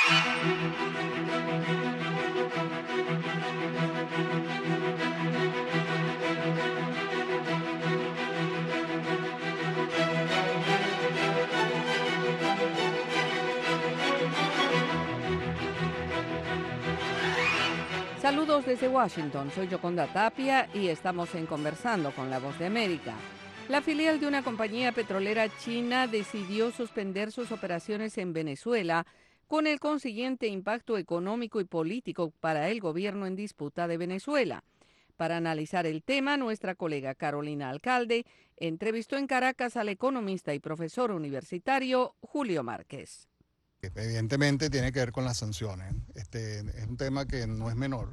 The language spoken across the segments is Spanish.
Saludos desde Washington, soy Yoconda Tapia y estamos en Conversando con la Voz de América. La filial de una compañía petrolera china decidió suspender sus operaciones en Venezuela con el consiguiente impacto económico y político para el gobierno en disputa de Venezuela. Para analizar el tema, nuestra colega Carolina Alcalde entrevistó en Caracas al economista y profesor universitario Julio Márquez. Evidentemente tiene que ver con las sanciones. Es un tema que no es menor.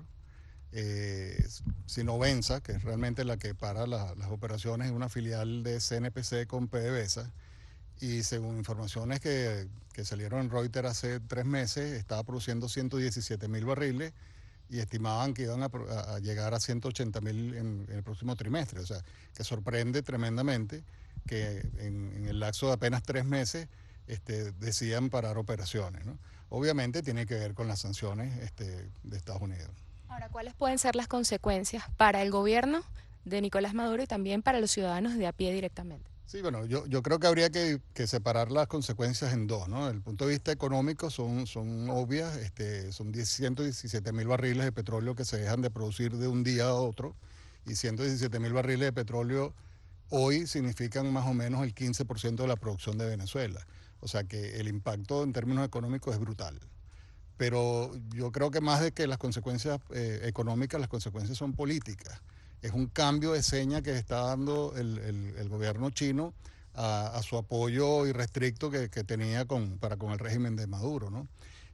Sinovenza, que es realmente la que para las operaciones, es una filial de CNPC con PDVSA, y según informaciones que salieron en Reuters hace 3 meses, estaba produciendo 117.000 barriles y estimaban que iban a llegar a 180.000 en el próximo trimestre. O sea, que sorprende tremendamente que en el lapso de apenas 3 meses decidan parar operaciones, ¿no? Obviamente tiene que ver con las sanciones de Estados Unidos. Ahora, ¿cuáles pueden ser las consecuencias para el gobierno de Nicolás Maduro y también para los ciudadanos de a pie directamente? Sí, bueno, yo creo que habría que separar las consecuencias en dos, ¿no? Desde el punto de vista económico son obvias, son 117.000 barriles de petróleo que se dejan de producir de un día a otro, y 117.000 barriles de petróleo hoy significan más o menos el 15% de la producción de Venezuela. O sea que el impacto en términos económicos es brutal. Pero yo creo que más de que las consecuencias económicas, las consecuencias son políticas. Es un cambio de seña que está dando el gobierno chino a su apoyo irrestricto que tenía para con el régimen de Maduro, ¿no?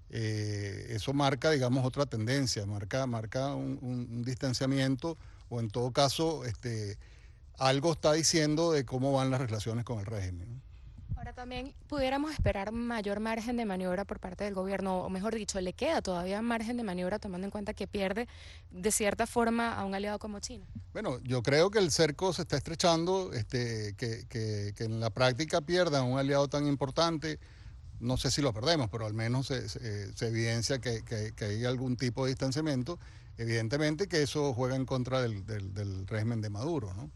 Eso marca, digamos, otra tendencia, marca un distanciamiento, o en todo caso algo está diciendo de cómo van las relaciones con el régimen, ¿no? Ahora también pudiéramos esperar mayor margen de maniobra por parte del gobierno, o mejor dicho, le queda todavía margen de maniobra tomando en cuenta que pierde de cierta forma a un aliado como China. Bueno, yo creo que el cerco se está estrechando, que en la práctica pierdan un aliado tan importante. No sé si lo perdemos, pero al menos se evidencia que hay algún tipo de distanciamiento. Evidentemente que eso juega en contra del régimen de Maduro, ¿no?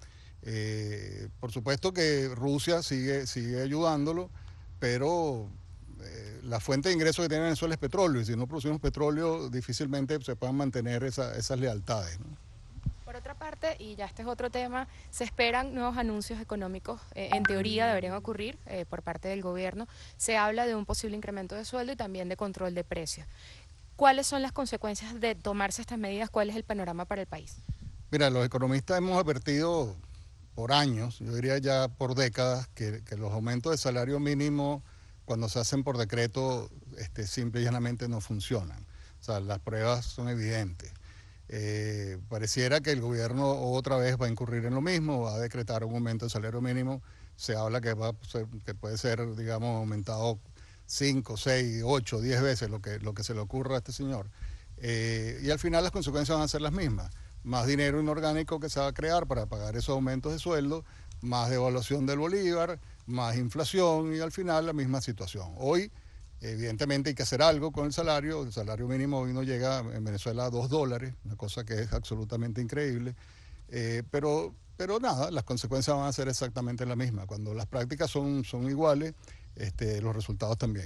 Por supuesto que Rusia sigue ayudándolo, pero la fuente de ingresos que tiene Venezuela es petróleo, y si no producimos petróleo difícilmente se puedan mantener esas lealtades, ¿no? Por otra parte, y ya este es otro tema, se esperan nuevos anuncios económicos, en teoría deberían ocurrir por parte del gobierno. Se habla de un posible incremento de sueldo y también de control de precios. ¿Cuáles son las consecuencias de tomarse estas medidas? ¿Cuál es el panorama para el país? Mira, los economistas hemos advertido por años, yo diría ya por décadas, que los aumentos de salario mínimo, cuando se hacen por decreto, simple y llanamente no funcionan. O sea, las pruebas son evidentes. Pareciera que el gobierno otra vez va a incurrir en lo mismo, va a decretar un aumento del salario mínimo. Se habla que puede ser, digamos, aumentado 5, 6, 8, 10 veces lo que se le ocurra a este señor. Y al final las consecuencias van a ser las mismas. Más dinero inorgánico que se va a crear para pagar esos aumentos de sueldo, más devaluación del bolívar, más inflación, y al final la misma situación. Hoy, evidentemente, hay que hacer algo con el salario mínimo hoy no llega en Venezuela a $2, una cosa que es absolutamente increíble, pero nada, las consecuencias van a ser exactamente las mismas. Cuando las prácticas son iguales, los resultados también.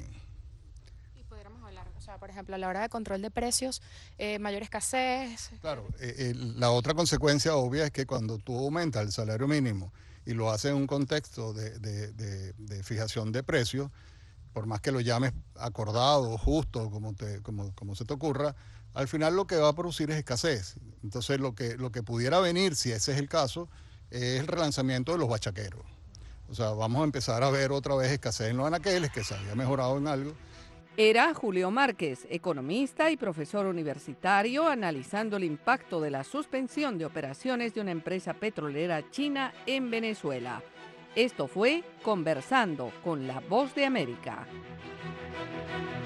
Por ejemplo, a la hora de control de precios, mayor escasez. Claro, la otra consecuencia obvia es que cuando tú aumentas el salario mínimo y lo haces en un contexto de fijación de precios, por más que lo llames acordado, justo, como se te ocurra, al final lo que va a producir es escasez. Entonces lo que pudiera venir, si ese es el caso, es el relanzamiento de los bachaqueros. O sea, vamos a empezar a ver otra vez escasez en los anaqueles, que se había mejorado en algo. Era Julio Márquez, economista y profesor universitario, analizando el impacto de la suspensión de operaciones de una empresa petrolera china en Venezuela. Esto fue Conversando con la Voz de América.